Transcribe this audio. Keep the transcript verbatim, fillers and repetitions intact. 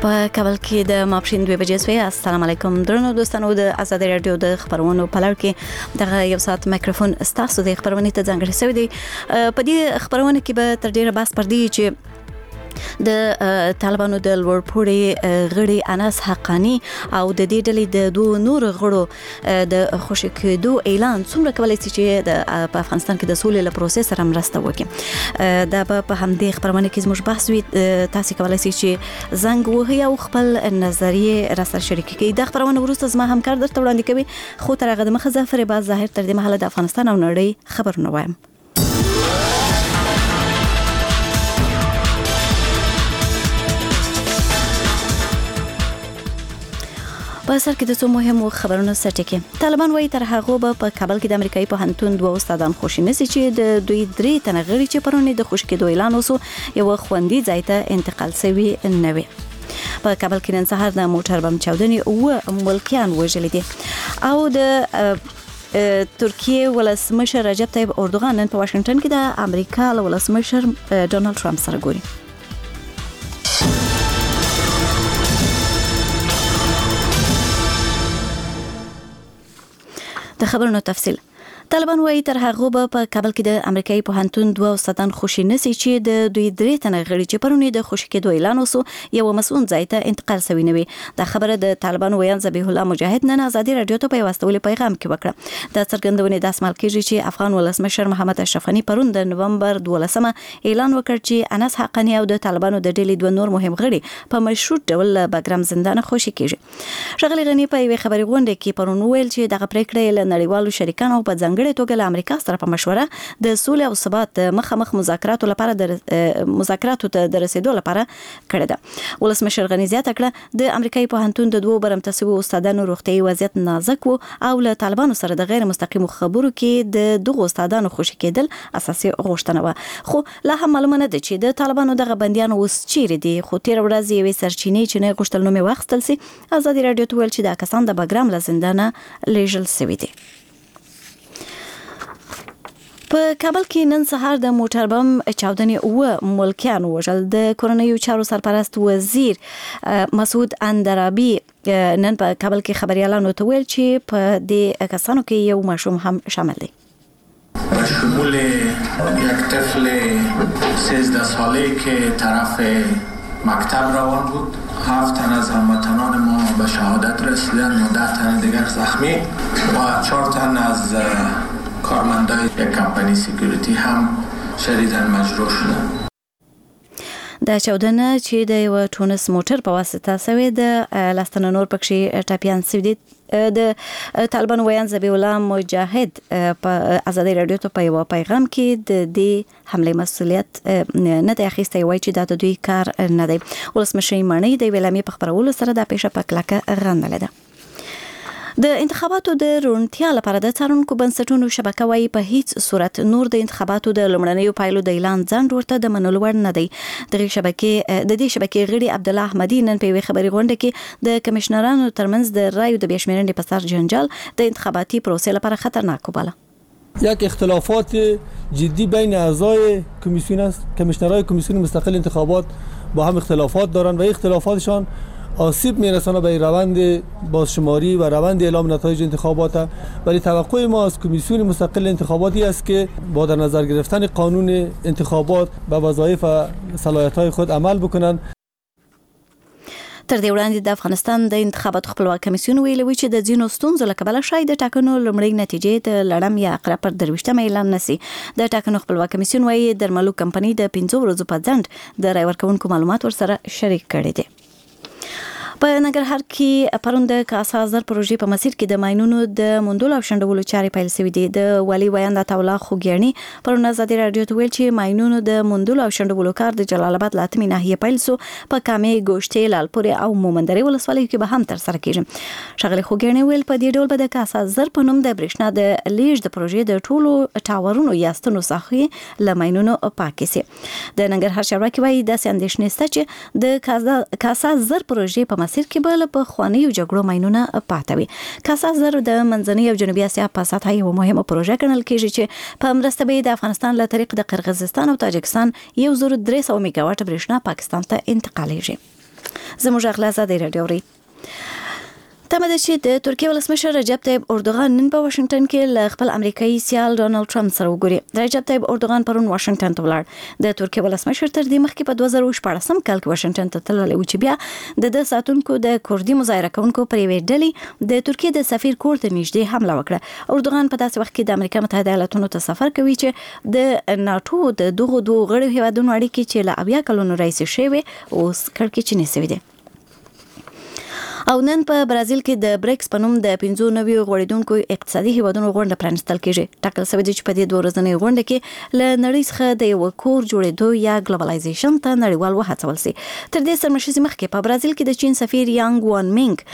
په کابل کې د ماپښین دوه بجې سوی. السلام علیکم درنو دوستانو، د آزادۍ رادیو د خبرونو په لړ کې دغه یو ساعت میکروفون ستاسو د خبرونې ته ځانګړی شوی دی. په دې خبرونه کې به تر ډیره بحث پر دی چې د طالبانو د لوړپوړي غړي انس حقانی او د دې ډلې د دوه نور غړو د خوشی کېدو اعلان څومره کولای شي چې د په افغانستان کې د سولې له پروسې سره مرسته وکړي. دا په همدې خبرونه کې زموږ بحث وي. تاسو کولای شئ چې زنګ وهئ او خپل نظریه را سره شریک کړئ. دا خبرونه وروسته زما همکار درته وړاندې کوي، خو تر هغه دمخه ظفر باز ظاهر تر دې مهاله د افغانستان او نړۍ خبرونه وایم. په سر کې د څو مهمو خبرونو سرټکی. طالبان وايي تر هغه به په کابل کې د امریکایي پوهنتون دوه استادان خوشی نشي چې د دوی درې تنه غړي چې پرونی د خوش کېدو اعلان وسو یو خوندي ځای ته انتقال شوی نه وي. په کابل کې نن سهار د موټر بم چاودنې او ملکیان وژل دي او د ترکیه ولسمشر رجب طیب اردوغان نن په واشنگټن کې د امریکا ولسمشر ډونالد ټرمپ سره ګوري. د خبرونو تفصیل. طالبان وايي تر هغه به په کابل کې د امریکایي پوهنتون دوه استادان خوشی نشي چې د دوی درې تنه غړي چې پرونی د خوشی کېدو اعلان وسو یو مسؤل ځای ته انتقال شوی نه وي. دا خبره د طالبان ویان ذبیح الله مجاهد نن آزادۍ رادیو ته په واستول پیغام کې وکړه. د څرګندونې د اسمال کېږي چې افغان ولسمشر محمد اشرف غنی پرون د نومبر دولسمه اعلان وکړ چې انس حقانی او د طالبانو د ډلې دوه نور مهم غړي په مشروط ډول بګرام زندان خوشی کېږي. شغلی غنی په یوه خبري غونډه کې پرون ویل چې دغه پریکړه له نړیوالو شریکانو په ځنګړې توګه له امریکا سره په مشوره د سولې او ثبات مخامخ مذاکراتو لپاره د مذاکراتو ته د رسیدو لپاره کړه ده. ولسمشر غنی زیاته کړه د امریکایي پوهنتون د دوه برمتسبو استادانو روغتي وضعیت نازک وو او له طالبانو سره د غیر مستقیم خبرو کې د دغه استادانو خوشی کېدل اساسي غوښتنه و. خو لا هم معلومه نه ده چې د طالبانو دغه بنديان اوس چیرې دي. خو تیر ورځ یوې سرچینې چې نه غوښتل نومې واخیستل سي آزادۍ رادیو ته ویل چې دا کسان د بګرام له زندانه لیږل شوي دي. په کابل کې نن سهار د موټر بم چاودنې او ملکیان وژل. د کورنیو چارو سرپرست وزیر مسعود اندرابی نن په کابل کې خبريالانو ته ویل چې په دې کسانو کې یو ماشوم هم شامل دی. شمول یک طفل سیزده ساله که طرف مکتب روان بود. هفت تن از هموطنان ما به شهادت رسیدن و ده تن دیگر زخمی و چهار تن از کارمندای یک کمپانی سکیوریتی هم شدیداً مجروح شدن. د چاودنه چې د یو ټونس موټر په واسطه سوی د لاستنه نور پکې ټاپیان سوي دي. د طالبان ویان ذبیح الله مجاهد په آزادۍ رادیو ته په یو پیغام کې د دې حمله مسؤلیت نه دی اخیستی. وایي چې دا د دوی کار نه دی. ولسمشر مانی د ویلامي په خبرولو سره د پیښه په کلکه غندله ده. د انتخاباتو د روڼتیا لپاره د څارونکو بنسټونو شبکه وايي په هیڅ صورت نور د انتخاباتو د لومړنیو پایلو د اعلان ځنډ ورته د منلو وړ نه دی. دغه شبکې د دې شبکې غړي عبدالله احمدی نن په یوه خبري غونډه کې د کمشنرانو ترمنځ د رایو د بیاشمېرنې په سر جنجال د انتخاباتي پروسې لپاره خطرناک وباله. یک اختلافات جدی بین اعضای کمیسیون است. کمیشنرهای کمیسیون مستقل انتخابات با هم اختلافات دارند و اختلافاتشان آسیب میرسانه به روند بازشماری و روند اعلام نتایج انتخابات. ولی توقع ما از کمیسیون مستقل انتخاباتی است که با در نظر گرفتن قانون انتخابات به وظایف و صلاحیت‌های خود عمل بکنند. تر دې وړاندې د افغانستان د انتخاباتو خپلواک کمیسیون ویلي و چې د ځینو ستونزو له کبله شاید د ټاکنو لومړۍ نتیجې د لړم یا اقرا پر درویشتمه اعلان نشي. د ټاکنو خپلواک کمیسیون وايي درملو کمپنۍ د پنځو ورځو په ځنډ د رای ورکوونکو معلومات ورسره شریک کړي دي. په ننګرهار کې پرون د کاسا زر پروژې په مسیر کې د ماینونو د موندلو او شنډولو چارې پیل شوې دي. د والي ویاند عطاالله خوګیاڼي پرون آزادۍ رادیو ته ویل چې ماینونو د موندلو او شنډولو کار د جلال آباد لاتمې ناحیه پیل سو. په کامې ګوشتې لالپورې او مومندرې ولسوالۍ کې به هم تر سره کیږي. شغله خوګیاڼي ویل په دې ډول به د کاسا زر په نوم د برېښنا د لیږد د پروژې د ټولو ټاورونو یاستنو ساحې له ماینونو پاکې سي. د ننګرهار چارواکي وایي داسې اندېښنې شته چې د کاسا زر پروژې په مسیر کې بل په خوانیو جګړو ماینونه پاتې وي. کاسا زر د منځنۍ او جنوبي اسیا په سطحه یو مهمه پروژه ګڼل کېږي چې په مرسته به د افغانستان له طریق د قرغیزستان او تاجکستان یو زر درې سوه میگاواټ برېښنا پاکستان ته انتقالیږي. زموږ اغلا زاده رادیو ری تمه ده چې د ترکیه ولسمشر رجب طیب اردوغان نن په واشنگټن کې له خپل امریکایي سیال ډونالد ټرمپ سره وګوري. رجب طیب اردوغان پرون واشنگټن ته ولاړ. د ترکیه ولسمشر تر دې مخکې په دوه زره شپاړسم کال کې واشنگټن ته تللی و چې بیا د د ساتونکو د کوردي مظاهره کوونکو پر یوې ډلې د ترکیه د سفیر کور ته نږدې حمله وکړه. اردوغان په داسې وخت کې د امریکا متحده ایالاتونو ته سفر کوي چې د ناتو د دغو دوه غړو هیوادونو اړیکې چې له اویا کلونو راهیسې شوې اوس کړکېچنې شوې دي. او نن په برازیل کې د بریکس په نوم د پنځو نویو غوړیدونکو اقتصادي هیوادونو غونډه پرانستل کیږي. ټاکل شوی دی چې په دې دوه ورځنۍ غونډه کې له نړۍ څخه د یو کور جوړېدو یا ګلوبلایزیشن ته نړیوال وهڅول شي. تر دې سرمشيزي مخکې په برازیل کې د چین سفیر یانګ وان مینګ